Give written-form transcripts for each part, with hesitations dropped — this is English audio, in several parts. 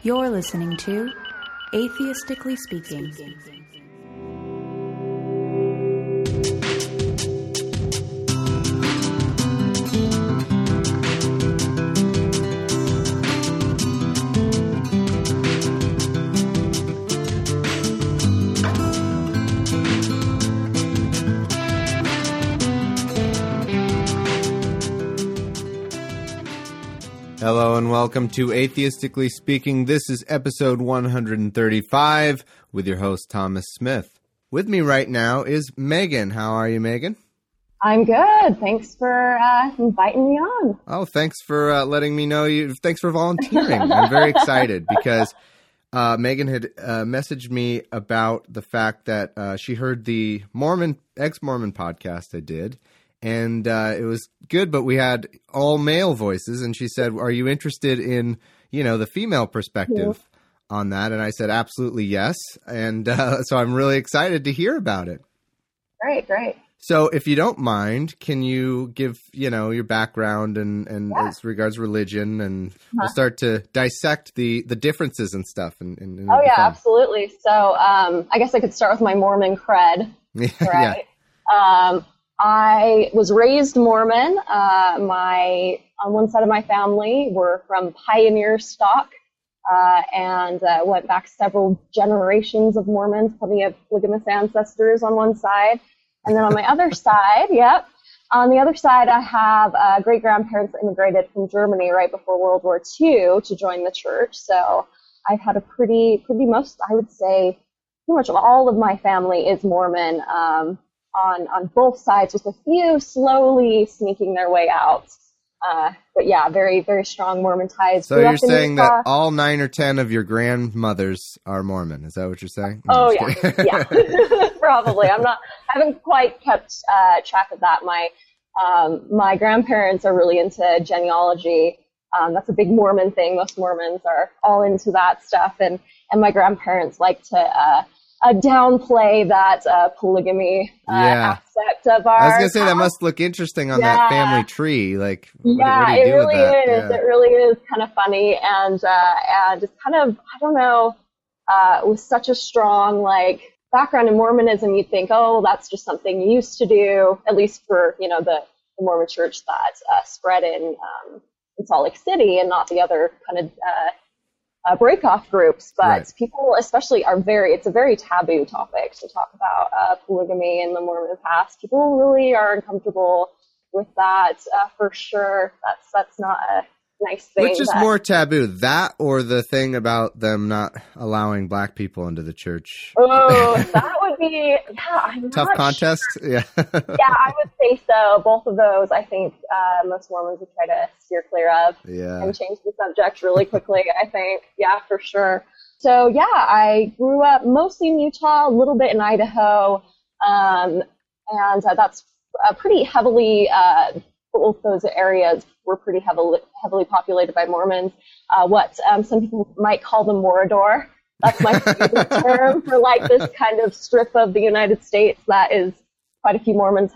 You're listening to Atheistically Speaking. Hello and welcome to Atheistically Speaking. This is episode 135 with your host, Thomas Smith. With me right now is Megan. How are you, Megan? I'm good. Thanks for inviting me on. Oh, thanks for letting me know you. Thanks for volunteering. I'm very excited because Megan had messaged me about the fact that she heard the ex-Mormon podcast I did. And it was good, but we had all male voices. And she said, are you interested in, the female perspective on that? And I said, absolutely, yes. And so I'm really excited to hear about it. Great. So if you don't mind, can you give, your background and as regards religion? And we'll start to dissect the differences and stuff. Absolutely. So I guess I could start with my Mormon cred, right? Yeah. I was raised Mormon. On one side of my family were from pioneer stock, and went back several generations of Mormons, plenty of polygamous ancestors on one side. And then on my other side, on the other side, I have great-grandparents that immigrated from Germany right before World War II to join the church. So I've had a pretty I would say, pretty much all of my family is Mormon, on both sides, with a few slowly sneaking their way out. But yeah, very, very strong Mormon ties. So you're saying that all 9 or 10 of your grandmothers are Mormon. Is that what you're saying? No, yeah. Probably. I haven't quite kept track of that. My grandparents are really into genealogy. That's a big Mormon thing. Most Mormons are all into that stuff. And my grandparents like to downplay that polygamy aspect of our I was going to say, that must look interesting on that family tree. Like, what do you do really with that? is. Yeah. It really is kind of funny. And it's kind of, I don't know, with such a strong, background in Mormonism, you'd think, oh, that's just something you used to do, at least for, the Mormon church that spread in Salt Lake City and not the other kind of break-off groups, but people especially it's a very taboo topic to talk about polygamy in the Mormon past. People really are uncomfortable with that for sure. That's not a nice thing. Which is more taboo, that or the thing about them not allowing black people into the church? Oh, that would be, I'm tough contest? Sure. Yeah, I would say so. Both of those, I think most Mormons would try to steer clear of and change the subject really quickly, I think. Yeah, for sure. So, I grew up mostly in Utah, a little bit in Idaho, and that's pretty heavily, both those areas were pretty heavily populated by Mormons. What some people might call the Morador. That's my favorite term for this kind of strip of the United States that is quite a few Mormons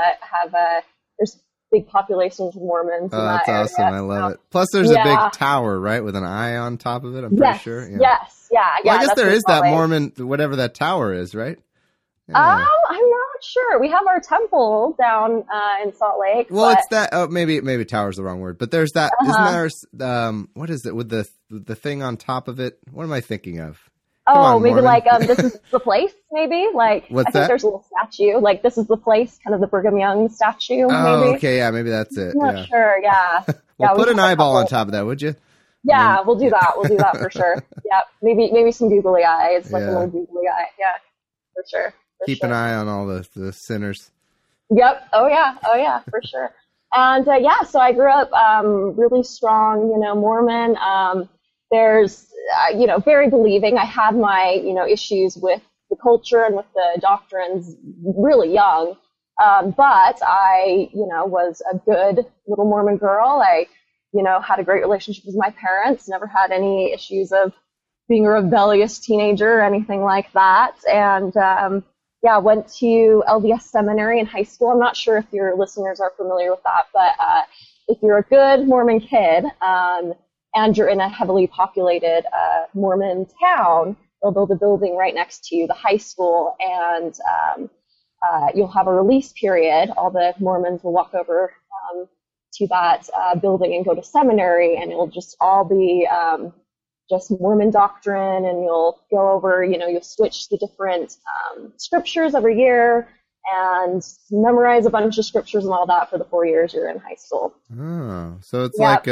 there's big populations of Mormons. Oh, that's awesome. I love it. Plus there's a big tower, right? With an eye on top of it, I'm pretty sure. Yeah. Yes. Yeah. Well, I guess there is that Mormon, whatever that tower is, right? Yeah. I'm not sure. We have our temple down in Salt Lake. Well, it's that. Oh, maybe tower's the wrong word. But there's that. Isn't there? What is it with the thing on top of it? What am I thinking of? Maybe this is the place. Maybe I think there's a little statue. This is the place, kind of the Brigham Young statue. Oh, maybe. Okay, yeah, maybe that's it. I'm not sure. Yeah. Well, put an eyeball on top of that, would you? Yeah, we'll do that. We'll do that for sure. Yeah, maybe some googly eyes, a little googly eye. Yeah, for sure. Keep an eye on all the sinners. Yep. Oh yeah, for sure. And so I grew up really strong, Mormon. There's very believing. I had my issues with the culture and with the doctrines really young, but I was a good little Mormon girl. I had a great relationship with my parents. Never had any issues of being a rebellious teenager or anything like that. And went to LDS seminary in high school. I'm not sure if your listeners are familiar with that, but if you're a good Mormon kid and you're in a heavily populated Mormon town, they'll build a building right next to the high school, and you'll have a release period. All the Mormons will walk over to that building and go to seminary, and it'll just all be just Mormon doctrine, and you'll go over, you'll switch the different scriptures every year and memorize a bunch of scriptures and all that for the 4 years you're in high school. Oh, so it's like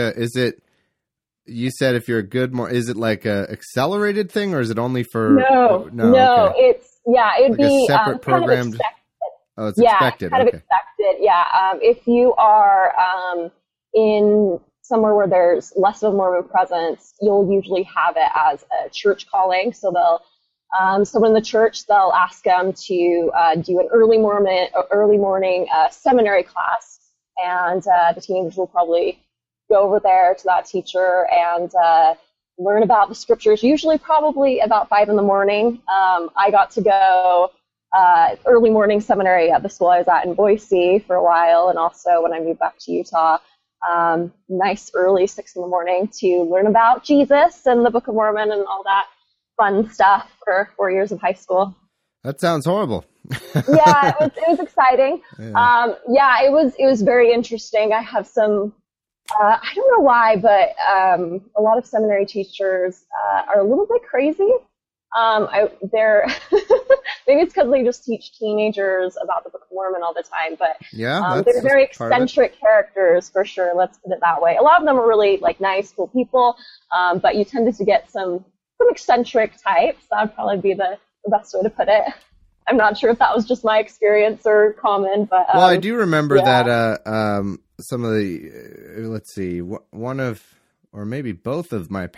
you said if you're a good is it like a accelerated thing, or is it only for? No, okay. It'd like be a separate program. Kind of oh, it's expected. Kind of expected. Yeah. If you are in somewhere where there's less of a Mormon presence, you'll usually have it as a church calling. So someone in the church, they'll ask them to do an early morning seminary class, and the teenagers will probably go over there to that teacher and learn about the scriptures. Usually, probably about 5 a.m. I got to go early morning seminary at the school I was at in Boise for a while, and also when I moved back to Utah. Nice early 6 a.m. to learn about Jesus and the Book of Mormon and all that fun stuff for 4 years of high school. That sounds horrible. Yeah, it was exciting. Yeah. It was very interesting. I have some, I don't know why, but a lot of seminary teachers are a little bit crazy. They're maybe it's because they just teach teenagers about the Book of Mormon all the time, but they're very eccentric characters for sure. Let's put it that way. A lot of them are really nice, cool people, but you tended to get some eccentric types. That would probably be the best way to put it. I'm not sure if that was just my experience or common, but well, I do remember that some of the let's see, one of or maybe both of my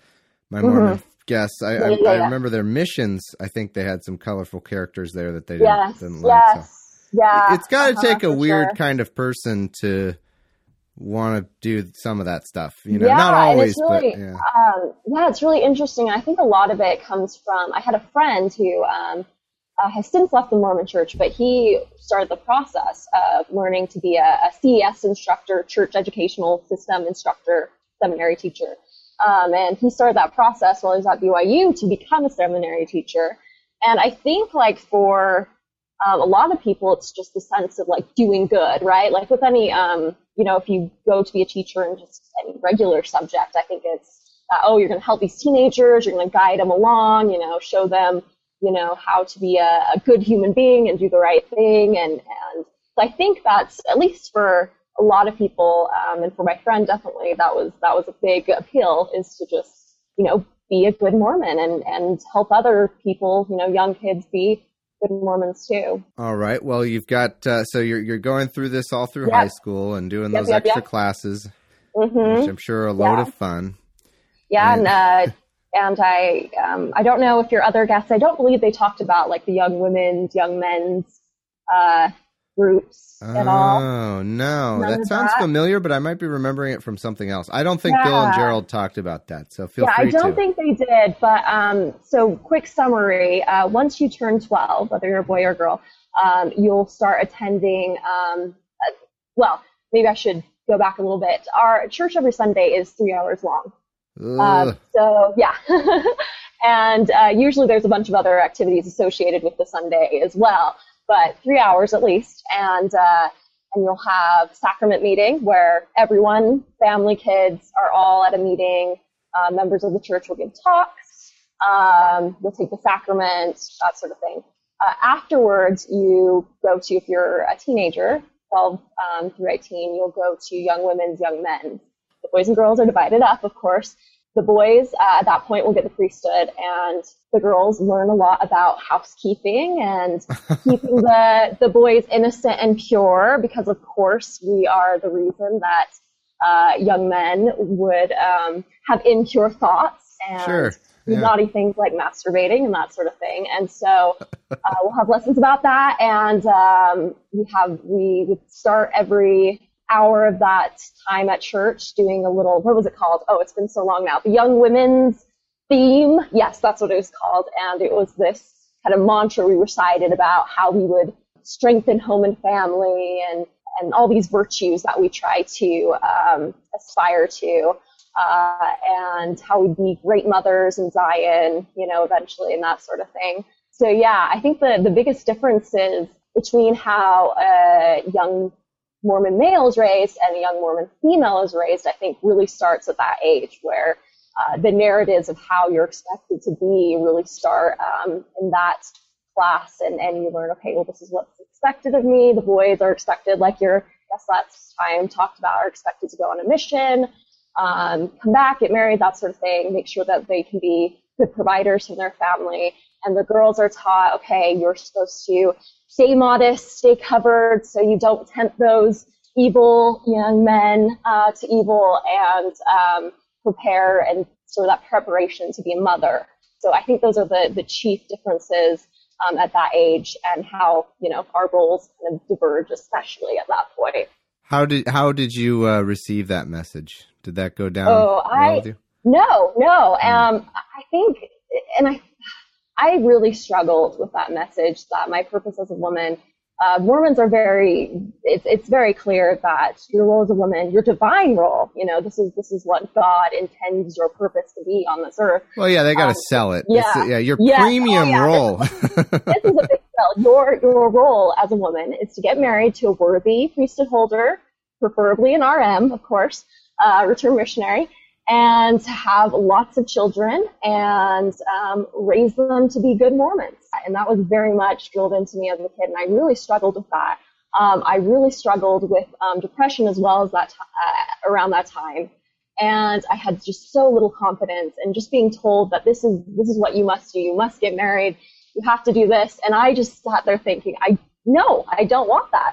Mormon guests. I remember their missions. I think they had some colorful characters there that they didn't like. Yes. So. Yeah. It's got to take a weird kind of person to want to do some of that stuff. Not always, but yeah. It's really interesting. I think a lot of it comes from. I had a friend who has since left the Mormon Church, but he started the process of learning to be a CES instructor, church educational system instructor, seminary teacher. And he started that process while he was at BYU to become a seminary teacher. And I think for a lot of people, it's just the sense of doing good, right? Like with any, if you go to be a teacher in just any regular subject, I think it's, you're going to help these teenagers, you're going to guide them along, show them, how to be a good human being and do the right thing. And so I think that's, at least for a lot of people, and for my friend, definitely, that was a big appeal, is to just, be a good Mormon and help other people, young kids be good Mormons too. All right. Well, you've got, so you're going through this all through high school and doing those extra classes, which I'm sure are a load of fun. Yeah. And I don't know if your other guests, I don't believe they talked about the young women's, young men's, groups at all. Oh, no. That sounds familiar, but I might be remembering it from something else. I don't think Bill and Gerald talked about that, so feel free to. I don't think they did, but so quick summary. Once you turn 12, whether you're a boy or girl, you'll start attending, maybe I should go back a little bit. Our church every Sunday is 3 hours long. So, yeah. And usually there's a bunch of other activities associated with the Sunday as well, but 3 hours at least. And you'll have sacrament meeting where everyone, family, kids, are all at a meeting. Members of the church will give talks. We'll take the sacrament, that sort of thing. Afterwards, you go to, if you're a teenager, 12 through 18, you'll go to young women's, young men's. The boys and girls are divided up, of course. The boys at that point will get the priesthood, and the girls learn a lot about housekeeping and keeping the boys innocent and pure, because of course we are the reason that young men would have impure thoughts and naughty things like masturbating and that sort of thing. And so we'll have lessons about that, and we would start every hour of that time at church doing a little, what was it called? Oh, it's been so long now. The Young Women's Theme. Yes, that's what it was called. And it was this kind of mantra we recited about how we would strengthen home and family and all these virtues that we try to aspire to. and how we'd be great mothers in Zion, eventually, and that sort of thing. So yeah, I think the biggest difference is between how a young Mormon male is raised and a young Mormon female is raised, I think really starts at that age where the narratives of how you're expected to be really start in that class, and you learn, okay, well, this is what's expected of me. The boys are expected, like your guest last time talked about, are expected to go on a mission, come back, get married, that sort of thing, make sure that they can be good providers for their family. And the girls are taught, okay, you're supposed to stay modest, stay covered, so you don't tempt those evil young men to evil, and prepare, and sort of that preparation to be a mother. So I think those are the chief differences at that age, and how our roles kind of diverge, especially at that point. How did you receive that message? Did that go down well with you? No. I think, and I really struggled with that message, that my purpose as a woman. Mormons are it's very clear that your role as a woman, your divine role, this is what God intends your purpose to be on this earth. Well, yeah, they got to sell it. Yeah. Your premium role. This is a big sell. Your role as a woman is to get married to a worthy priesthood holder, preferably an RM, of course, return missionary, and to have lots of children and raise them to be good Mormons. And that was very much drilled into me as a kid, and I really struggled with that. I really struggled with depression as well as that around that time. And I had just so little confidence, and just being told that this is what you must do. You must get married. You have to do this. And I just sat there thinking, I don't want that.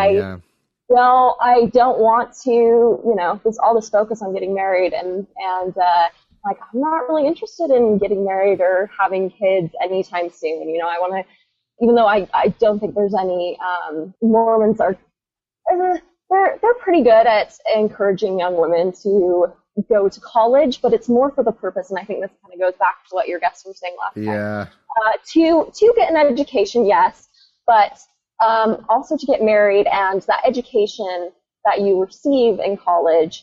Well, I don't want to, all this focus on getting married, and I'm not really interested in getting married or having kids anytime soon. I want to, even though I don't think there's any, Mormons are, they're pretty good at encouraging young women to go to college, but it's more for the purpose, and I think this kind of goes back to what your guests were saying last time. Yeah. To get an education, yes, but also to get married, and that education that you receive in college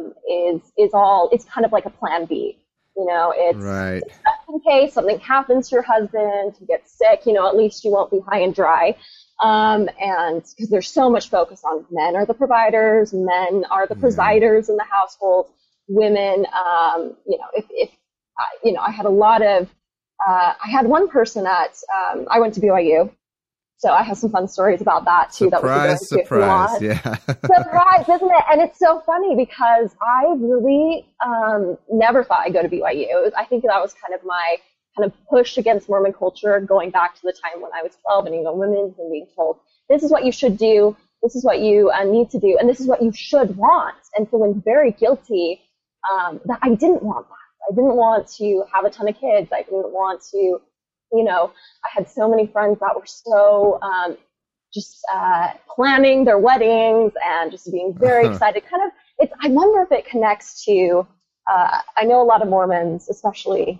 it's kind of like a plan B. It's right. Just in case something happens to your husband, you get sick, at least you won't be high and dry. And because there's so much focus on men are the providers, men are the presiders in the household, women, if I had a lot of, I had one person I went to BYU. So I have some fun stories about that too. Surprise, yeah. Surprise, isn't it? And it's so funny because I really never thought I'd go to BYU. I think that was kind of my push against Mormon culture, going back to the time when I was 12 and women and being told, this is what you should do, this is what you need to do, and this is what you should want, and feeling very guilty that I didn't want that. I didn't want to have a ton of kids. I didn't want to, I had so many friends that were so planning their weddings and just being very excited. I wonder if it connects to, I know a lot of Mormons, especially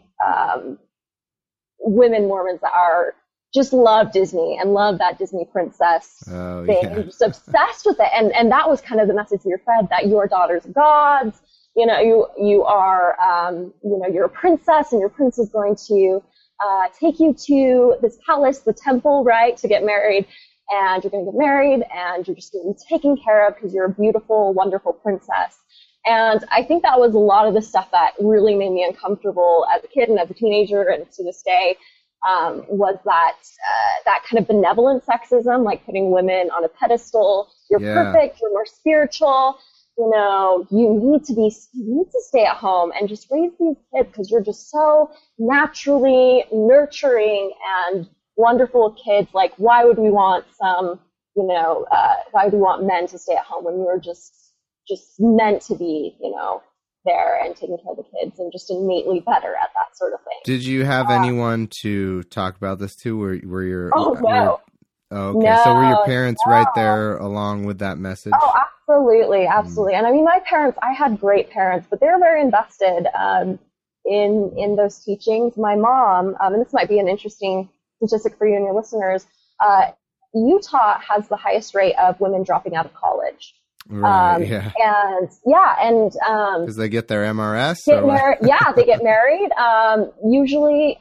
women Mormons, that are just love Disney and love that Disney princess thing, and just obsessed with it. And that was kind of the message we were fed, that you are daughters of gods. You are, you're a princess, and your prince is going to take you to this palace, the temple, right, to get married, and you're going to get married, and you're just going to be taken care of because you're a beautiful, wonderful princess. And I think that was a lot of the stuff that really made me uncomfortable as a kid and as a teenager, and to this day, was that kind of benevolent sexism, like putting women on a pedestal. You're perfect, you're more spiritual. You need to stay at home and just raise these kids because you're just so naturally nurturing and wonderful kids. Like, why would we want why would we want men to stay at home when we were just meant to be, there and taking care of the kids and just innately better at that sort of thing. Did you have anyone to talk about this to? Were your no. So were your parents right there along with that message? Oh, absolutely. And I mean, my parents, I had great parents, but they were very invested in those teachings. My mom, and this might be an interesting statistic for you and your listeners, Utah has the highest rate of women dropping out of college. Right. Yeah. And yeah, and because they get their MRS. Yeah, they get married. Usually,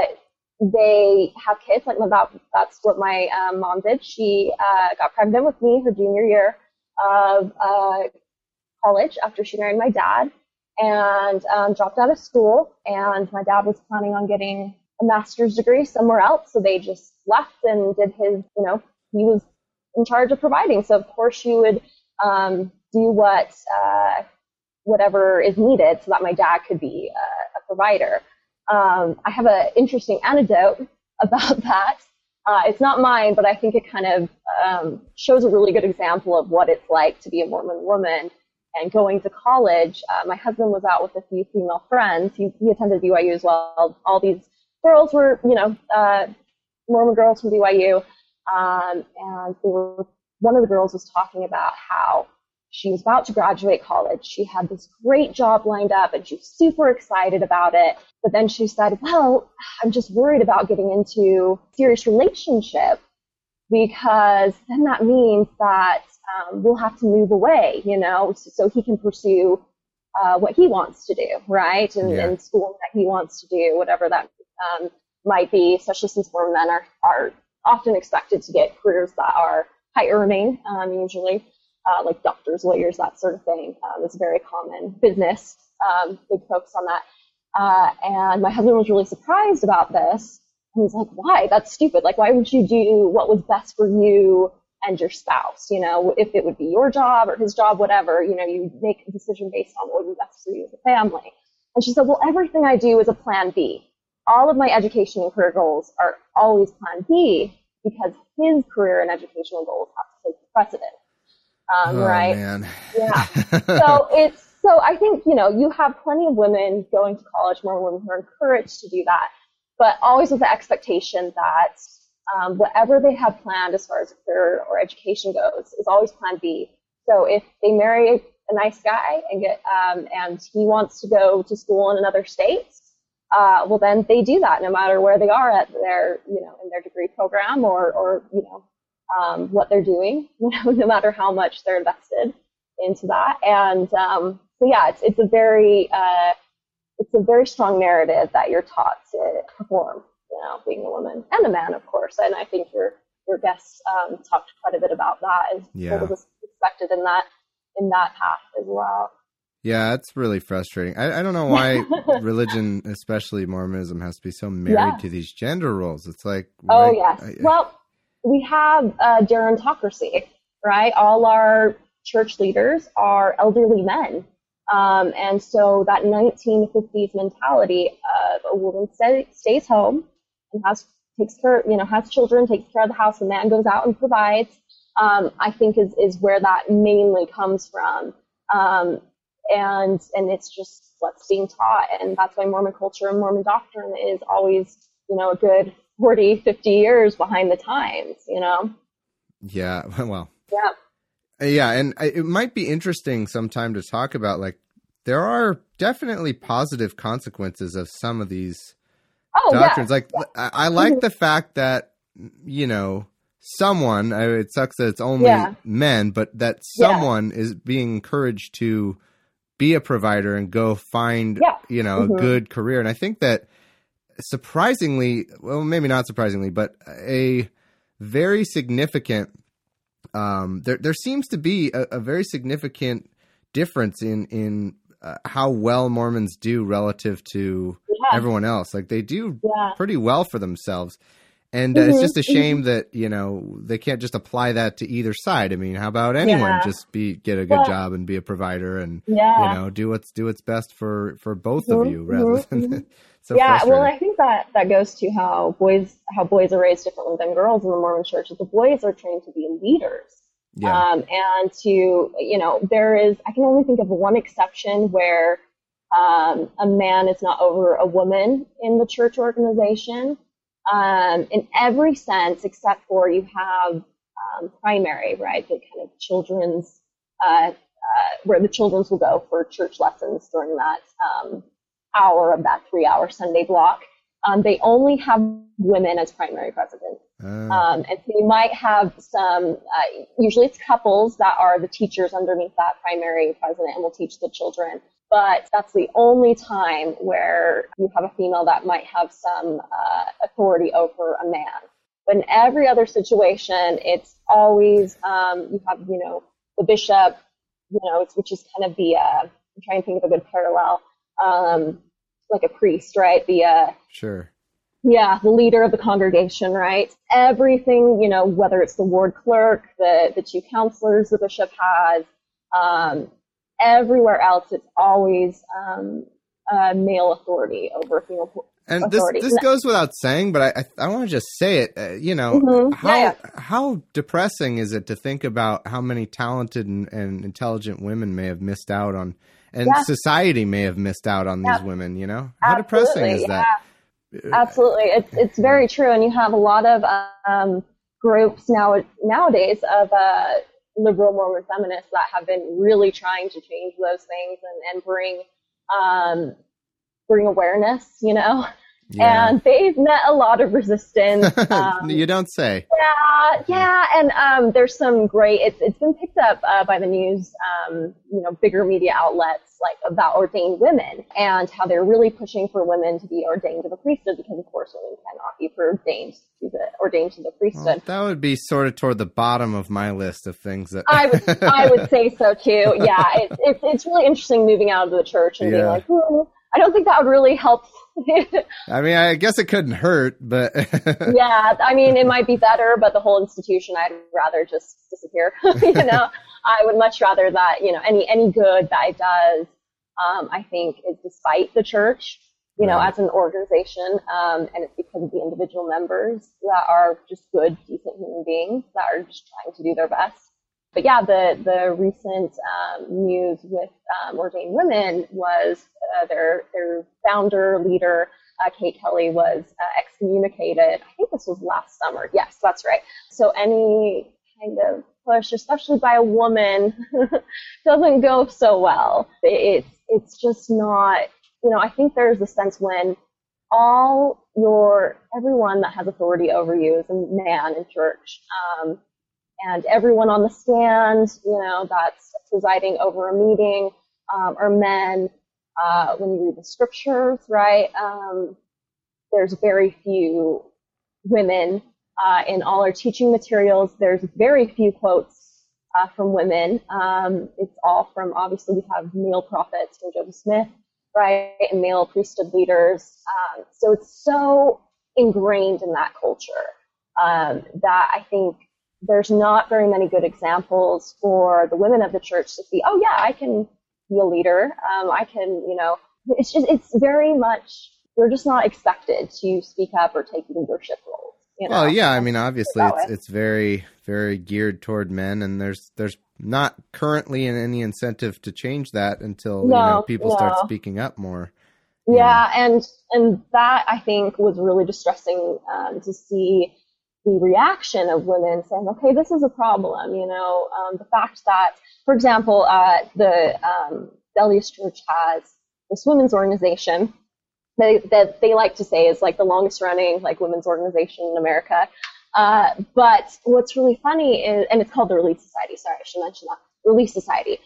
they have kids. Like that's what my mom did. She got pregnant with me her junior year of college after she married my dad, and dropped out of school. And my dad was planning on getting a master's degree somewhere else, so they just left and did his. He was in charge of providing, so of course she would do whatever is needed so that my dad could be a provider. I have an interesting anecdote about that. It's not mine, but I think it kind of shows a really good example of what it's like to be a Mormon woman and going to college. My husband was out with a few female friends. He attended BYU as well. All these girls were, Mormon girls from BYU. And one of the girls was talking about how she was about to graduate college. She had this great job lined up and she was super excited about it. But then she said, well, I'm just worried about getting into a serious relationship because then that means that we'll have to move away, so he can pursue what he wants to do, right? And school that he wants to do, whatever that might be, especially since Mormon men are often expected to get careers that are high earning, usually. Like doctors, lawyers, that sort of thing. It's a very common business, big focus on that. And my husband was really surprised about this. He was like, why? That's stupid. Like, why would you do what was best for you and your spouse? If it would be your job or his job, whatever, you make a decision based on what would be best for you as a family. And she said, well, everything I do is a plan B. All of my education and career goals are always plan B because his career and educational goals have to take precedent. Right. Man. Yeah. So I think, you have plenty of women going to college, more women who are encouraged to do that, but always with the expectation that whatever they have planned as far as career or education goes is always plan B. So if they marry a nice guy and and he wants to go to school in another state, well then they do that no matter where they are at their, in their degree program or what they're doing, no matter how much they're invested into that. And so yeah, it's a very strong narrative that you're taught to perform, being a woman and a man, of course. And I think your guests talked quite a bit about that as what was expected in that path as well. Yeah, it's really frustrating. I don't know why religion, especially Mormonism, has to be so married to these gender roles. It's like, well, we have gerontocracy, right? All our church leaders are elderly men. And so that 1950s mentality of a woman stays home and has children, takes care of the house, the man goes out and provides, I think is where that mainly comes from. And it's just what's being taught. And that's why Mormon culture and Mormon doctrine is always, a good 40, 50 years behind the times, Yeah. Well. Yeah. Yeah. And it might be interesting sometime to talk about, like, there are definitely positive consequences of some of these doctrines. Like, I like the fact that, someone, it sucks that it's only men, but that someone is being encouraged to be a provider and go find, a good career. And I think that surprisingly, well, maybe not surprisingly, but a very significant, there seems to be a very significant difference in how well Mormons do relative to everyone else. Like, they do pretty well for themselves. And it's just a shame that, they can't just apply that to either side. I mean, how about anyone just get a good job and be a provider and, do what's best for both of you rather than so frustrating. Well, I think that goes to how boys are raised differently than girls in the Mormon church. The boys are trained to be leaders. Yeah. And to, I can only think of one exception where, a man is not over a woman in the church organization. In every sense, except for you have primary, right? The kind of children's, where the children's will go for church lessons during that hour of that 3-hour Sunday block. They only have women as primary presidents. And so you might have some, usually it's couples that are the teachers underneath that primary president and will teach the children. But that's the only time where you have a female that might have some authority over a man. But in every other situation, it's always, you have, the bishop, which is kind of the, I'm trying to think of a good parallel, like a priest, right? Sure. Yeah, the leader of the congregation, right? Everything, whether it's the ward clerk, the two counselors the bishop has, everywhere else, it's always male authority over female authority. This goes without saying, but I want to just say it. How depressing is it to think about how many talented and intelligent women may have missed out on, and society may have missed out on these women, How depressing is that? Absolutely. It's very true. And you have a lot of groups nowadays of liberal Mormon feminists that have been really trying to change those things and bring awareness, Yeah. And they've met a lot of resistance. You don't say. Yeah. And there's some great, it's been picked up by the news, bigger media outlets like about ordained women and how they're really pushing for women to be ordained to the priesthood because, of course, women cannot be ordained to the priesthood. Well, that would be sort of toward the bottom of my list of things that I would say so too. Yeah, it's really interesting moving out of the church and being like, I don't think that would really help. I mean, I guess it couldn't hurt, but yeah, I mean, it might be better, but the whole institution, I'd rather just disappear. I would much rather that, any good that it does, I think is despite the church, as an organization, and it's because of the individual members that are just good, decent human beings that are just trying to do their best. But yeah, the recent news with ordained women was their founder, leader, Kate Kelly, was excommunicated. I think this was last summer. Yes, that's right. So any kind of push, especially by a woman, doesn't go so well. It's just not, I think there's a sense when everyone that has authority over you is a man in church. And everyone on the stand, that's presiding over a meeting, are men. When you read the scriptures, right, there's very few women in all our teaching materials. There's very few quotes from women. It's all from, obviously, we have male prophets from Joseph Smith, right, and male priesthood leaders. So it's so ingrained in that culture that I think there's not very many good examples for the women of the church to see, oh, yeah, I can be a leader. I can, it's very much, we're just not expected to speak up or take leadership roles. Well, yeah, I mean, obviously it's very, very geared toward men, and there's not currently any incentive to change that until people start speaking up more. Yeah, and that I think was really distressing to see the reaction of women saying, okay, this is a problem, the fact that, for example, the Elias Church has this women's organization that they like to say is like the longest running women's organization in America. But what's really funny is, and it's called the Relief Society. Sorry, I should mention that. Relief Society.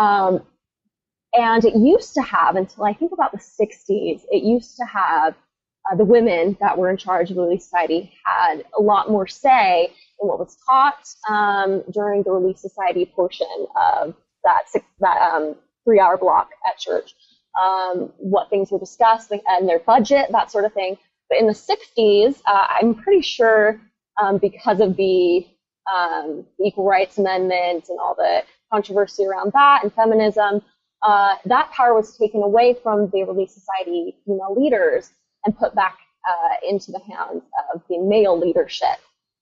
And it used to have, until I think about the 60s, it used to have the women that were in charge of the Relief Society had a lot more say in what was taught during the Relief Society portion of that 3-hour block at church, what things were discussed and their budget, that sort of thing. But in the 60s, I'm pretty sure because of the Equal Rights Amendment and all the controversy around that and feminism, that power was taken away from the Relief Society female leaders and put back into the hands of the male leadership.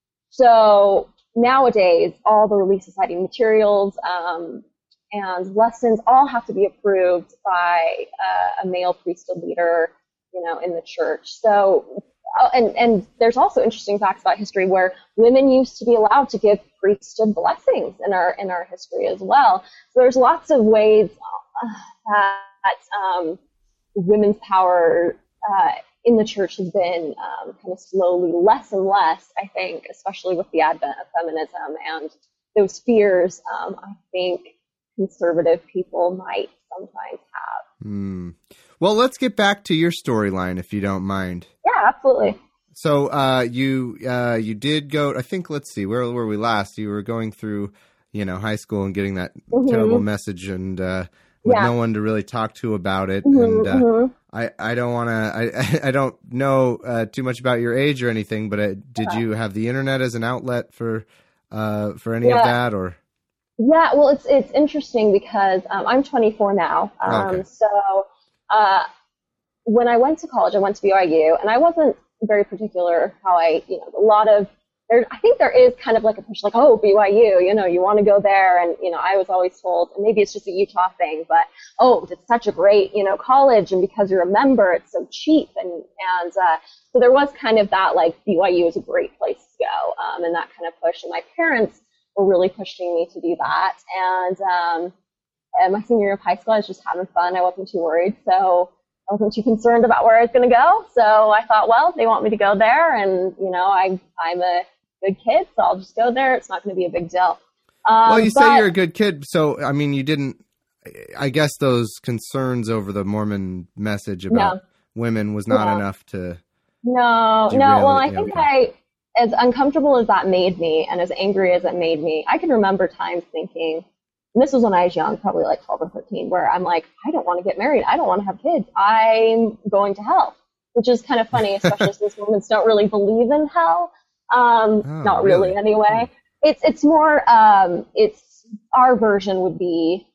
So nowadays, all the Relief Society materials and lessons all have to be approved by a male priesthood leader, in the church. So, and there's also interesting facts about history where women used to be allowed to give priesthood blessings in our history as well. So there's lots of ways that women's power in the church has been kind of slowly less and less, I think, especially with the advent of feminism and those fears, I think conservative people might sometimes have. Well, let's get back to your storyline, if you don't mind. Yeah, absolutely. So you did go, I think, let's see, where were we last? You were going through, high school and getting that terrible message and with no one to really talk to about it. And I don't want to, I don't know too much about your age or anything, but did you have the internet as an outlet for any of that, or? Yeah, well, it's interesting because I'm 24 now. So when I went to college, I went to BYU, and I wasn't very particular how I think there is kind of like a push, like, oh, BYU, you want to go there. And, I was always told, and maybe it's just a Utah thing, but, oh, it's such a great, college. And because you're a member, it's so cheap. And so there was kind of that, like, BYU is a great place to go. And that kind of push. And my parents were really pushing me to do that. And my senior year of high school, I was just having fun. I wasn't too worried. So I wasn't too concerned about where I was going to go. So I thought, well, they want me to go there. And, I'm a good kid, so I'll just go there. It's not going to be a big deal. Well, you say you're a good kid. So, I mean, you didn't, I guess those concerns over the Mormon message about women was not enough to. No. Well, I think as uncomfortable as that made me and as angry as it made me, I can remember times thinking, and this was when I was young, probably like 12 or 13, where I'm like, I don't want to get married. I don't want to have kids. I'm going to hell, which is kind of funny, especially since Mormons don't really believe in hell. Not really anyway. It's more, it's our version would be,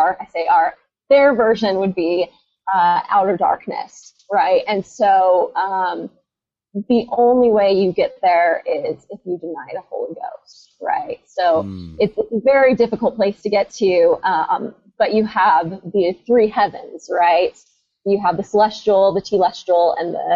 their version would be, outer darkness, right? And so, the only way you get there is if you deny the Holy Ghost, right? So it's a very difficult place to get to, but you have the three heavens, right? You have the celestial, the telestial, and the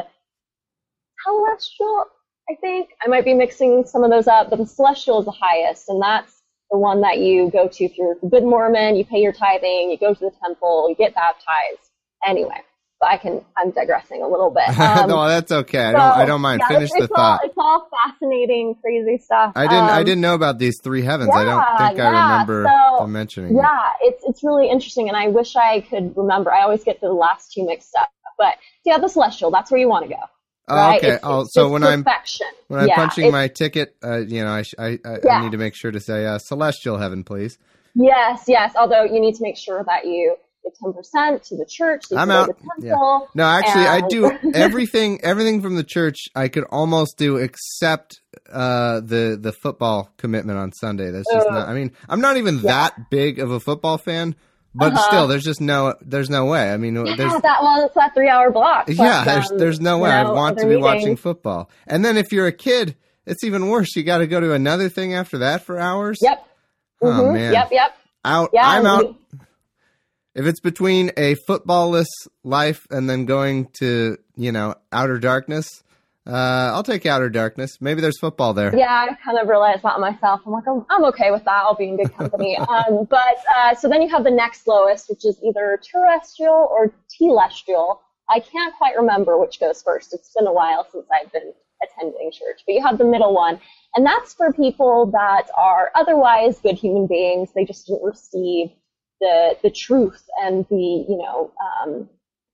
telestial, I think. I might be mixing some of those up, but the celestial is the highest, and that's the one that you go to if you're a good Mormon, you pay your tithing, you go to the temple, you get baptized. Anyway. I'm digressing a little bit. No, that's okay. I don't mind. Finish the thought. It's all fascinating, crazy stuff. I didn't know about these three heavens. I don't think I remember mentioning it. Yeah, it's really interesting, and I wish I could remember. I always get the last two mixed up. But the celestial, that's where you want to go. Right? Okay. So when perfection. I'm punching my ticket, I need to make sure to say celestial heaven, please. Yes. Although you need to make sure that you give 10% to the church. So I'm out. The temple, No, actually, I do everything from the church. I could almost do except the football commitment on Sunday. That's just not. I mean, I'm not even that big of a football fan, but still, there's no way. I mean, it's that 3-hour block. Plus, there's no way. I want to be watching football. And then if you're a kid, it's even worse. You got to go to another thing after that for hours. Yep. Oh man. Yep. Out. Yeah, I'm out. If it's between a footballless life and then going to, outer darkness, I'll take outer darkness. Maybe there's football there. Yeah, I kind of realized that myself. I'm like, I'm okay with that. I'll be in good company. So then you have the next lowest, which is either terrestrial or telestial. I can't quite remember which goes first. It's been a while since I've been attending church. But you have the middle one. And that's for people that are otherwise good human beings. They just didn't receive the truth and the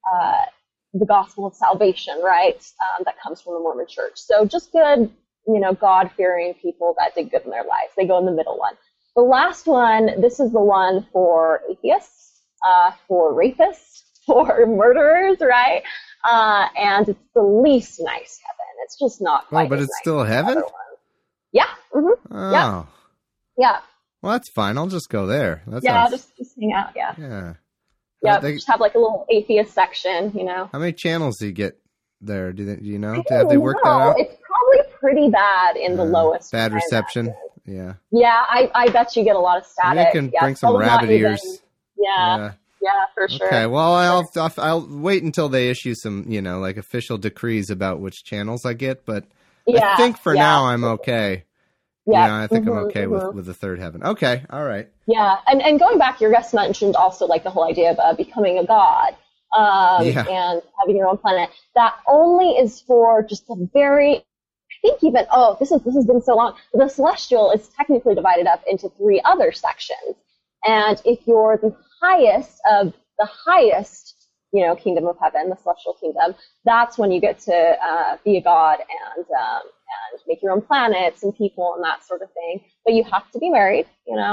gospel of salvation, right? That comes from the Mormon church. So just good, God-fearing people that did good in their lives. They go in the middle one. The last one, this is the one for atheists, for rapists, for murderers, right? And it's the least nice heaven. It's just not quite. Oh, but it's still heaven? Yeah. Mm-hmm. Oh. Yeah. Well, that's fine. I'll just go there. I'll just hang out. Yeah. Yeah. Yeah. Just have like a little atheist section, How many channels do you get there? Do you know? Have they worked that out? It's probably pretty bad in the lowest. Bad reception. Yeah. Yeah. I bet you get a lot of static. You can bring some rabbit ears. Yeah, for sure. Okay. Well, I'll wait until they issue some, like official decrees about which channels I get. But I think for now I'm okay. Yeah, I think I'm okay with the third heaven. Okay, all right. Yeah, and going back, your guest mentioned also like the whole idea of becoming a god. and having your own planet. That only is for just a very, I think even, this has been so long. The celestial is technically divided up into 3 other sections. And if you're the highest of the highest, kingdom of heaven, the celestial kingdom, that's when you get to be a god and make your own planets and people and that sort of thing. But you have to be married, So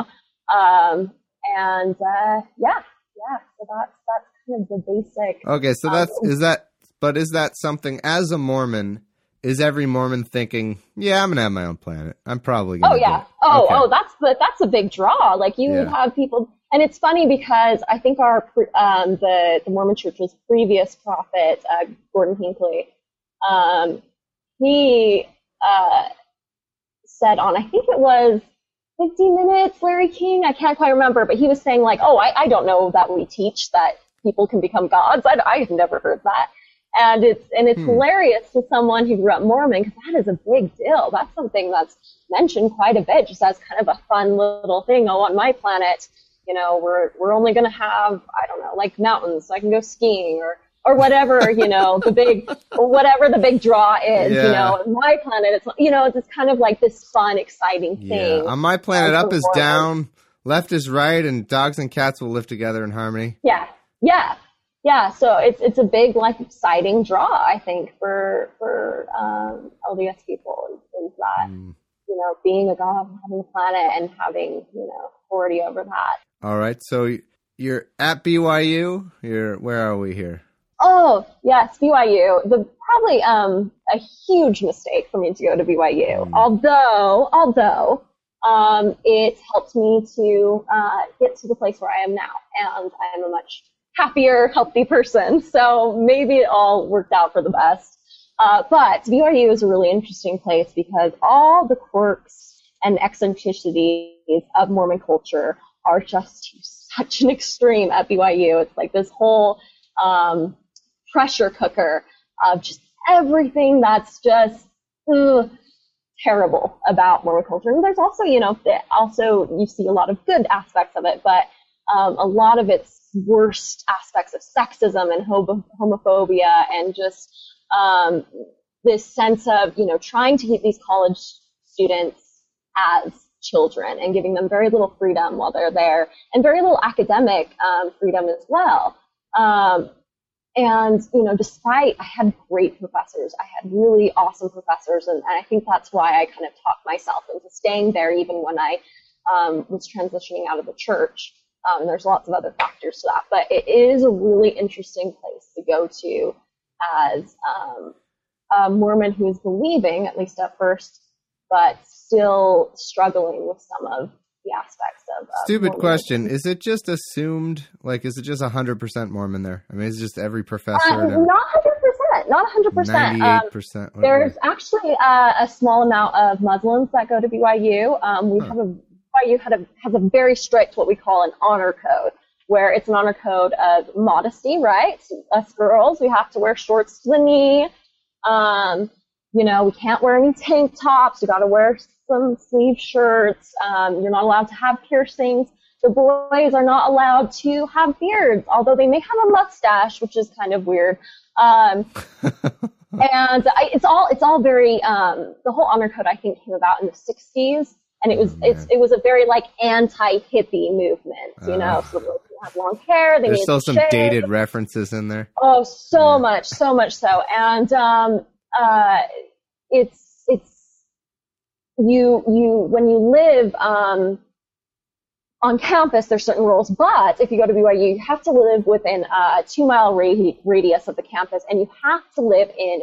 that's kind of the basic. Okay, so is that something, as a Mormon, is every Mormon thinking, yeah, I'm going to have my own planet. I'm probably going to do it. That's a big draw. Like you would have people, and it's funny because I think the Mormon Church's previous prophet, Gordon Hinckley, he said on, I think it was 50 Minutes, Larry King, I can't quite remember, but he was saying like, I don't know that we teach that people can become gods. I have never heard that. And it's hilarious to someone who grew up Mormon, because that is a big deal. That's something that's mentioned quite a bit, just as kind of a fun little thing. On my planet, we're only going to have, I don't know, like mountains, so I can go skiing or whatever, whatever the big draw is, on my planet, it's just kind of like this fun, exciting thing. Yeah. On my planet, up is down, left is right, and dogs and cats will live together in harmony. Yeah, so it's a big, like, exciting draw, I think, for LDS people is that, being a god, having a planet, and having, authority over that. All right, so you're at BYU. Where are we here? Oh, yes, BYU. Probably a huge mistake for me to go to BYU. Although it helped me to get to the place where I am now, and I am a much happier, healthy person. So maybe it all worked out for the best. But BYU is a really interesting place because all the quirks and eccentricities of Mormon culture are just to such an extreme at BYU. It's like this whole pressure cooker of just everything that's just terrible about Mormon culture. And there's also, you see a lot of good aspects of it, but a lot of its worst aspects of sexism and homophobia and just this sense of, trying to keep these college students as children and giving them very little freedom while they're there and very little academic freedom as well. And, despite I had great professors, I had really awesome professors, and I think that's why I kind of talked myself into staying there even when I was transitioning out of the church. And there's lots of other factors to that, but it is a really interesting place to go to as a Mormon who is believing, at least at first, but still struggling with some of the aspects of Stupid Mormon. Question. Is it just assumed, is it just 100% Mormon there? I mean, is it just every professor? Not 100%. Not 100%. 98%. There's actually a small amount of Muslims that go to BYU. BYU has a very strict, what we call an honor code, where it's an honor code of modesty, right? Us girls, we have to wear shorts to the knee. We can't wear any tank tops. You got to wear some sleeve shirts. You're not allowed to have piercings. The boys are not allowed to have beards, although they may have a mustache, which is kind of weird. And it's all very, the whole honor code, I think, came about in the 60s. And it was a very anti-hippie movement, so they have long hair. There's still some dated references in there. Oh, so much so. And it's you when you live on campus, there's certain rules, but if you go to BYU, you have to live within a 2-mile radius of the campus, and you have to live in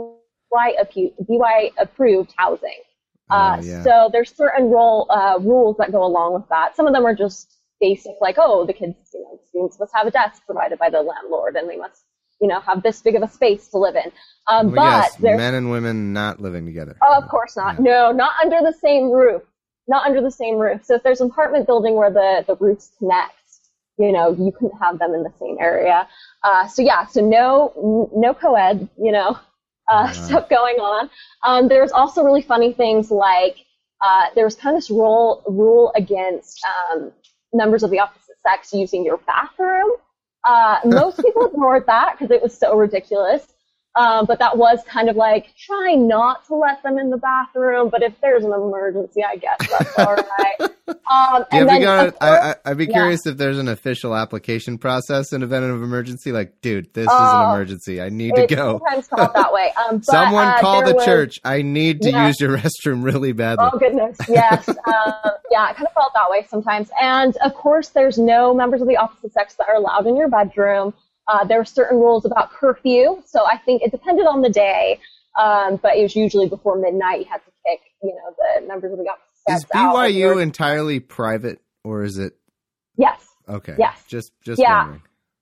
BY approved housing. So there's certain rules that go along with that. Some of them are just basic, like, the kids, students must have a desk provided by the landlord, and they must, have this big of a space to live in. But there's men and women not living together. Oh, of course not. No, not under the same roof. Not under the same roof. So if there's an apartment building where the roofs connect, you couldn't have them in the same area. So no co-ed, stuff going on. There's also really funny things like there's kind of this rule against members of the opposite sex using your bathroom. Most people ignored that because it was so ridiculous. But that was kind of like, try not to let them in the bathroom, but if there's an emergency, I guess that's all right. I'd be curious if there's an official application process in event of emergency. Like, dude, this is an emergency. I need to go. Sometimes called that way. Someone call the church. I need to use your restroom really badly. Oh, goodness. Yes. Yeah, it kind of felt that way sometimes. And, of course, there's no members of the opposite sex that are allowed in your bedroom. There were certain rules about curfew, so I think it depended on the day, but it was usually before midnight. You had to kick, the members of the opposite sex out. Is BYU entirely private, or is it? Yes. Okay. Yes. Just wondering.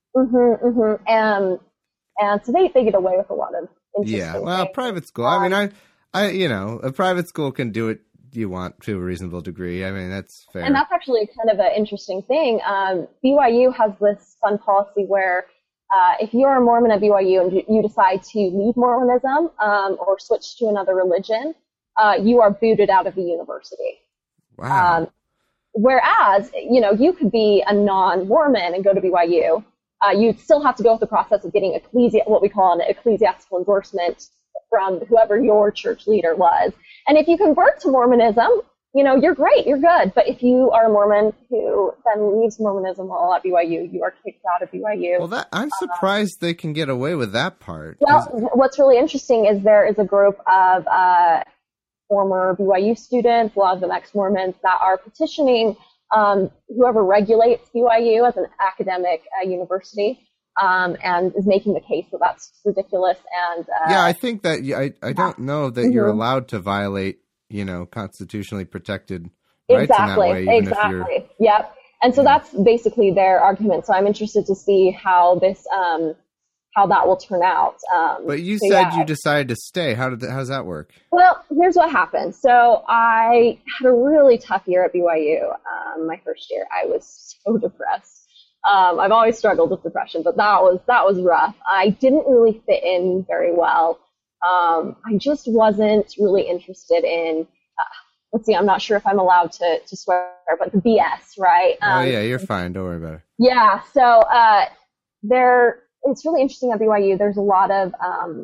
And so they get away with a lot of interesting things. Private school. I mean, a private school can do what you want to a reasonable degree. I mean, that's fair. And that's actually kind of an interesting thing. BYU has this fun policy where if you're a Mormon at BYU and you decide to leave Mormonism or switch to another religion, you are booted out of the university. Wow. Whereas, you could be a non-Mormon and go to BYU. You'd still have to go through the process of getting what we call an ecclesiastical endorsement from whoever your church leader was. And if you convert to Mormonism, you're great, you're good. But if you are a Mormon who then leaves Mormonism while at BYU, you are kicked out of BYU. Well, I'm surprised they can get away with that part. Well, what's really interesting is there is a group of former BYU students, a lot of them ex-Mormons, that are petitioning whoever regulates BYU as an academic university, and is making the case that that's ridiculous. And I think that I don't know that you're allowed to violate constitutionally protected rights in that way. Exactly. Yep. And so that's basically their argument. So I'm interested to see how this, how that will turn out. But you said you decided to stay. How's that work? Well, here's what happened. So I had a really tough year at BYU. My first year, I was so depressed. I've always struggled with depression, but that was rough. I didn't really fit in very well. I just wasn't really interested in, I'm not sure if I'm allowed to swear, but the BS, right? You're fine. Don't worry about it. Yeah. So, it's really interesting at BYU. There's a lot of,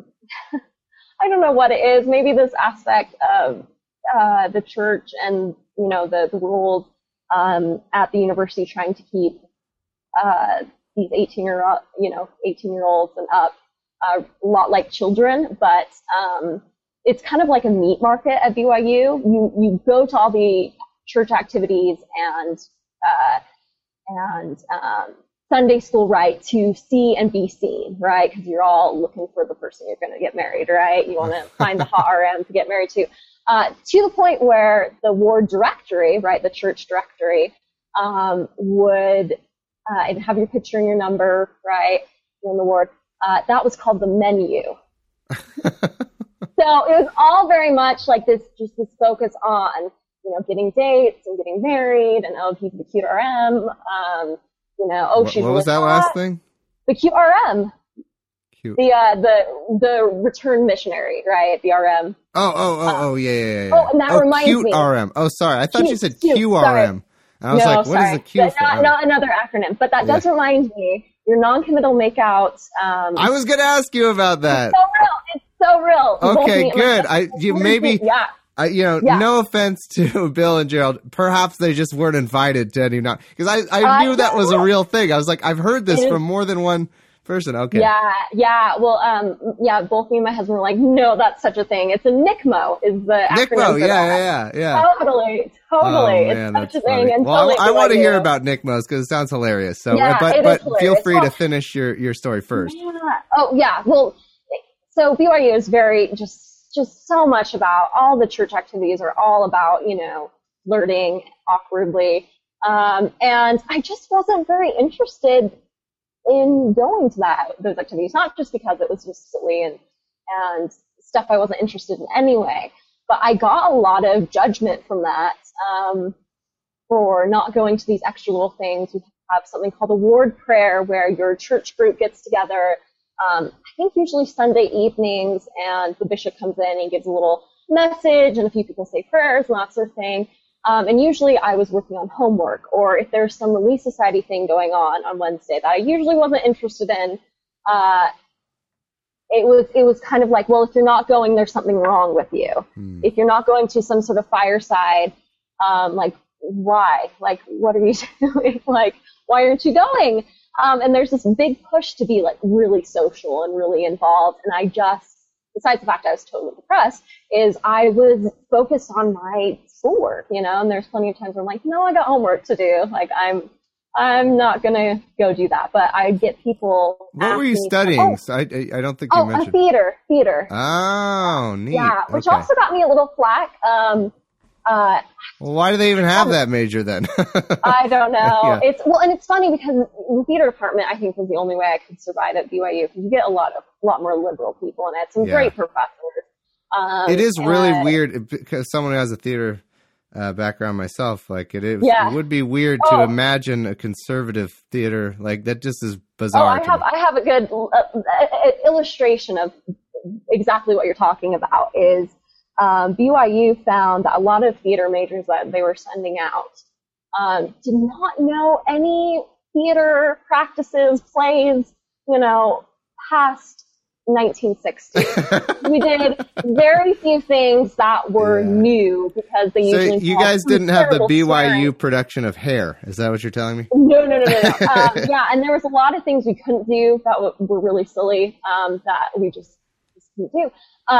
I don't know what it is, maybe this aspect of, the church and, the rules, at the university trying to keep, these 18-year-olds and up, a lot like children, but it's kind of like a meat market at BYU. You go to all the church activities and Sunday school, right, to see and be seen, right? Because you're all looking for the person you're going to get married, right? You want to find the hot RM to get married to the point where the ward directory, right, the church directory, would have your picture and your number, right, in the ward. That was called the menu. So it was all very much like this focus on, getting dates and getting married and, he's the cute RM. She's what was that last thing? The cute RM. Cute. The return missionary, right? The RM. Yeah. Oh, and that reminds cute me. RM. Oh, sorry. I thought you said cute, QRM. sorry. And I was like, what is a Q for? Not another acronym, but that does remind me. Your non-committal makeout. I was going to ask you about that. It's so real. Okay, good. No offense to Bill and Gerald. Perhaps they just weren't invited to any because I knew that was a real thing. I was like, I've heard this from more than one person. Okay. Yeah. Well, both me and my husband were like, no, that's such a thing. It's a NICMO is the acronym. NICMO, yeah. Totally. Oh, man, it's such a thing. And well, I want to hear about NICMOs because it sounds hilarious. So, but feel free to finish your story first. Yeah. Oh, yeah. Well, so BYU is very just so much about all the church activities are all about, flirting awkwardly. And I just wasn't very interested in going to those activities, not just because it was just silly and stuff I wasn't interested in anyway, but I got a lot of judgment from that, for not going to these extra little things. We have something called a ward prayer where your church group gets together, I think usually Sunday evenings, and the bishop comes in and gives a little message and a few people say prayers and that sort of thing. And usually I was working on homework, or if there's some Relief Society thing going on Wednesday that I usually wasn't interested in, it was kind of like, well, if you're not going, there's something wrong with you. If you're not going to some sort of fireside, like, why? Like, what are you doing? Like, why aren't you going? And there's this big push to be like really social and really involved. And I just, besides the fact I was totally depressed, is I was focused on my schoolwork, and there's plenty of times where I'm like, no, I got homework to do. Like, I'm not going to go do that. But I get people. What were you studying? So I don't think you mentioned. Theater. Oh, neat. Yeah, which also got me a little flack. Well, why do they even have that major then? I don't know. Yeah. And it's funny because the theater department, I think, was the only way I could survive at BYU, because you get a lot more liberal people in it. Some great professors. It is really weird because someone who has a theater background myself, like it would be weird to imagine a conservative theater like that. Just is bizarre. I have a good illustration of exactly what you're talking about. Is BYU found that a lot of theater majors that they were sending out did not know any theater practices, plays, past 1960. We did very few things that were new, because they usually. So you guys didn't have the BYU production of Hair. Is that what you're telling me? No. Yeah, and there was a lot of things we couldn't do that were really silly, that we just couldn't do.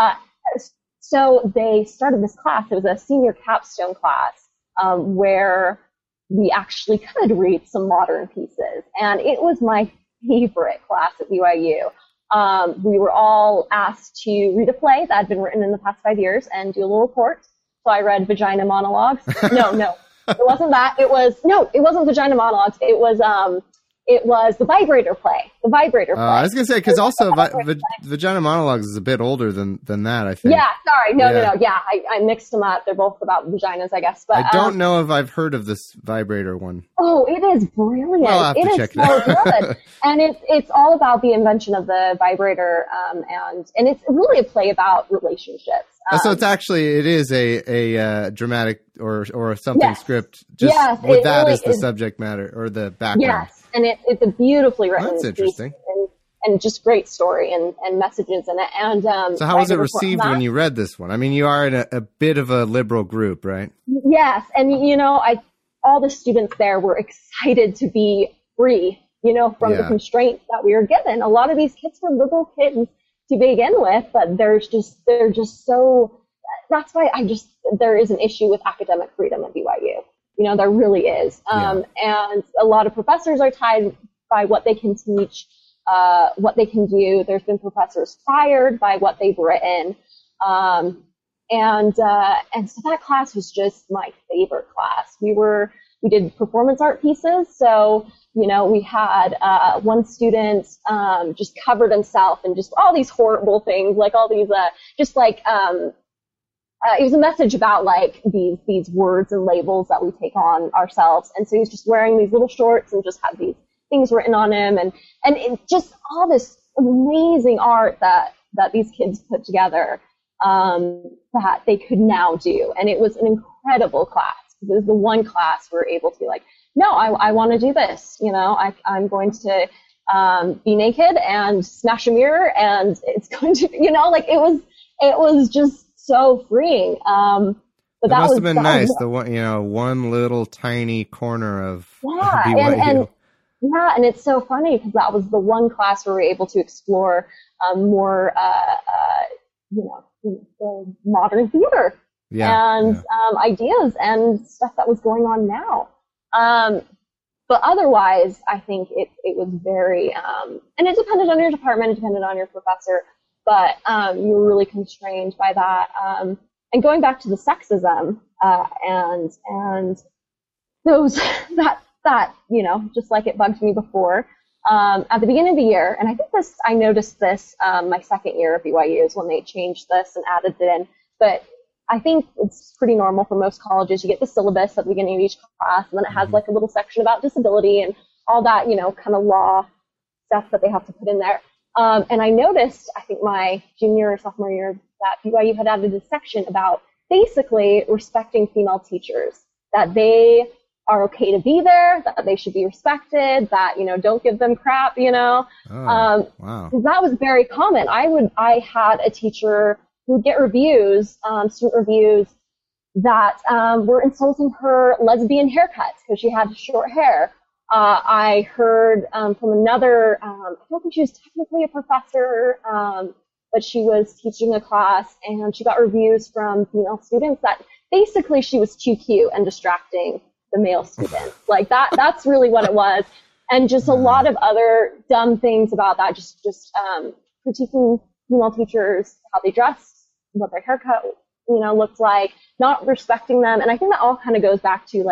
So they started this class. It was a senior capstone class where we actually could read some modern pieces. And it was my favorite class at BYU. We were all asked to read a play that had been written in the past 5 years and do a little report. So I read Vagina Monologues. No, it wasn't that. It wasn't Vagina Monologues. It was the Vibrator play. I was going to say, because also Vagina Monologues is a bit older than that, I think. Yeah, sorry. No. Yeah, I mixed them up. They're both about vaginas, I guess. But I don't know if I've heard of this Vibrator one. Oh, it is brilliant. Well, I'll have to check it out. Good. And it's all about the invention of the vibrator, and it's really a play about relationships. So it is a dramatic or something script. Just yes, with that really as the subject matter or the background. Yes. And it's a beautifully written That's interesting. and just great story and messages in it. And so how was it received when you read this one? I mean, you are in a bit of a liberal group, right? Yes, and all the students there were excited to be free, from the constraints that we were given. A lot of these kids were liberal kids to begin with, but they're just so. That's why there is an issue with academic freedom at BYU. There really is. And a lot of professors are tied by what they can teach, what they can do. There's been professors fired by what they've written. And so that class was just my favorite class. We did performance art pieces. So, we had one student just covered himself in just all these horrible things, like all these, it was a message about like these words and labels that we take on ourselves. And so he was just wearing these little shorts and just had these things written on him, and it just all this amazing art that these kids put together that they could now do. And it was an incredible class. It was the one class we were able to be like, no, I want to do this. I'm going to be naked and smash a mirror, and it's going to, it was just so freeing. But that must have been nice. The one little tiny corner of BYU. And it's so funny because that was the one class where we were able to explore more, the modern theater and ideas and stuff that was going on now. But otherwise, I think it was very, and it depended on your department, it depended on your professor. But you were really constrained by that. And going back to the sexism and those that just like it bugged me before. At the beginning of the year, and I noticed this my second year at BYU is when they changed this and added it in. But I think it's pretty normal for most colleges. You get the syllabus at the beginning of each class, and then it has like a little section about disability and all that, kind of law stuff that they have to put in there. And I noticed, I think my junior or sophomore year, that BYU had added a section about basically respecting female teachers. that they are okay to be there, that they should be respected, that, don't give them crap, Wow. Because that was very common. I had a teacher who would get reviews, student reviews, that were insulting her lesbian haircuts because she had short hair. I heard from another, I don't think she was technically a professor, but she was teaching a class, and she got reviews from female students that basically she was too cute and distracting the male students. Like that's really what it was. And just a lot of other dumb things about that, just critiquing female teachers, how they dressed, what their haircut, looked like, not respecting them. And I think that all kind of goes back to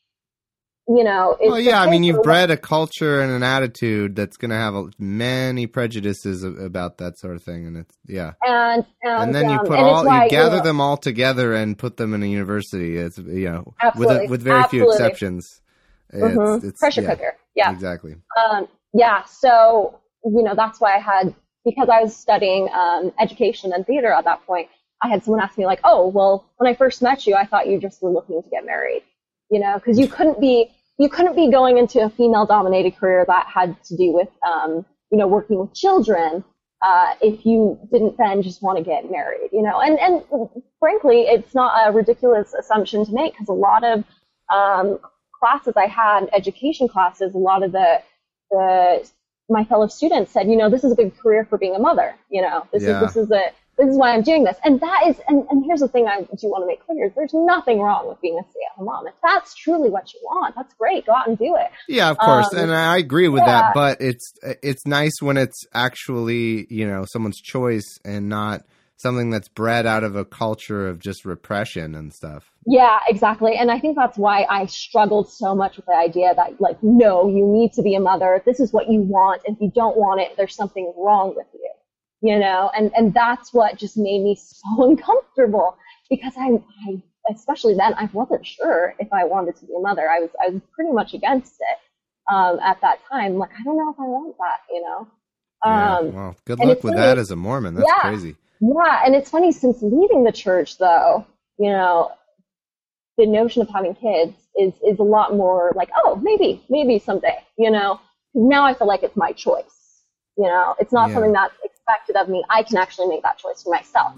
you've bred a culture and an attitude that's going to have many prejudices about that sort of thing, and it's and then you put you gather them all together and put them in a university. It's with very few exceptions. It's pressure cooker. Yeah, exactly. So that's why because I was studying education and theater at that point. I had someone ask me like, "Oh, well, when I first met you, I thought you just were looking to get married." Because you couldn't be going into a female-dominated career that had to do with, working with children, if you didn't then just want to get married, and frankly, it's not a ridiculous assumption to make, because a lot of, classes I had, education classes, a lot of my fellow students said, this is a good career for being a mother, this is why I'm doing this. And that is, and here's the thing I do want to make clear, is there's nothing wrong with being a stay-at-home mom. If that's truly what you want, that's great. Go out and do it. Yeah, of course. And I agree with that, but it's nice when it's actually, someone's choice and not something that's bred out of a culture of just repression and stuff. Yeah, exactly. And I think that's why I struggled so much with the idea that, no, you need to be a mother. This is what you want. If you don't want it, there's something wrong with you. And that's what just made me so uncomfortable, because I especially then, I wasn't sure if I wanted to be a mother. I was pretty much against it, at that time. Like, I don't know if I want that, well, good luck with that as a Mormon. That's crazy. Yeah. And it's funny, since leaving the church though, the notion of having kids is a lot more like, oh, maybe someday, now I feel like it's my choice. It's not something that's expected of me. I can actually make that choice for myself.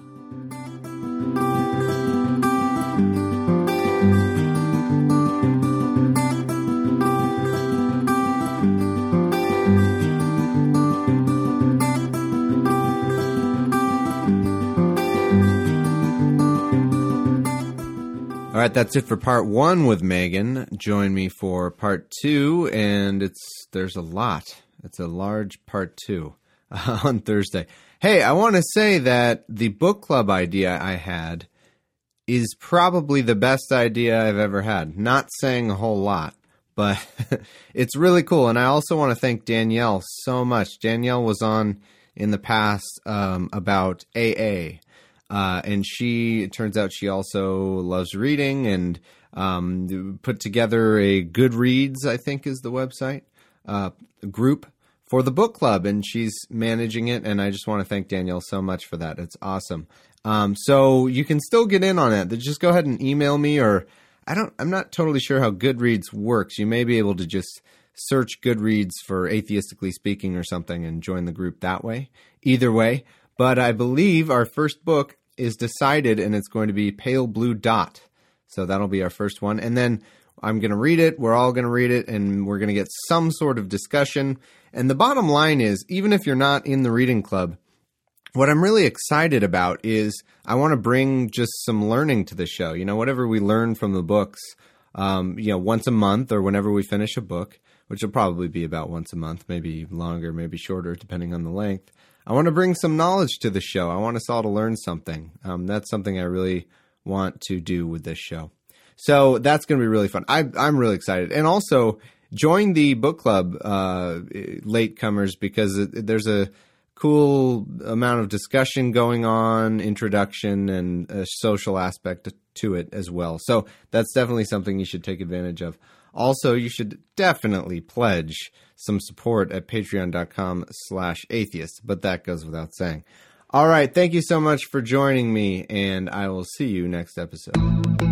All right, that's it for part 1 with Megan. Join me for part 2, and there's a lot. It's a large part 2 on Thursday. Hey, I want to say that the book club idea I had is probably the best idea I've ever had. Not saying a whole lot, but it's really cool. And I also want to thank Danielle so much. Danielle was on in the past about AA. And it turns out she also loves reading and put together a Goodreads, I think is the website, group for the book club. And she's managing it. And I just want to thank Danielle so much for that. It's awesome. So you can still get in on it. Just go ahead and email me, or I'm not totally sure how Goodreads works. You may be able to just search Goodreads for Atheistically Speaking or something and join the group that way. Either way. But I believe our first book is decided, and it's going to be Pale Blue Dot. So that'll be our first one. And then I'm going to read it. We're all going to read it, and we're going to get some sort of discussion. And the bottom line is, even if you're not in the reading club, what I'm really excited about is I want to bring just some learning to the show. Whatever we learn from the books, once a month or whenever we finish a book, which will probably be about once a month, maybe longer, maybe shorter, depending on the length. I want to bring some knowledge to the show. I want us all to learn something. That's something I really want to do with this show. So that's going to be really fun. I'm really excited. And also, join the book club, latecomers, because there's a cool amount of discussion going on, introduction, and a social aspect to it as well. So that's definitely something you should take advantage of. Also, you should definitely pledge some support at patreon.com/atheist, but that goes without saying. All right. Thank you so much for joining me, and I will see you next episode.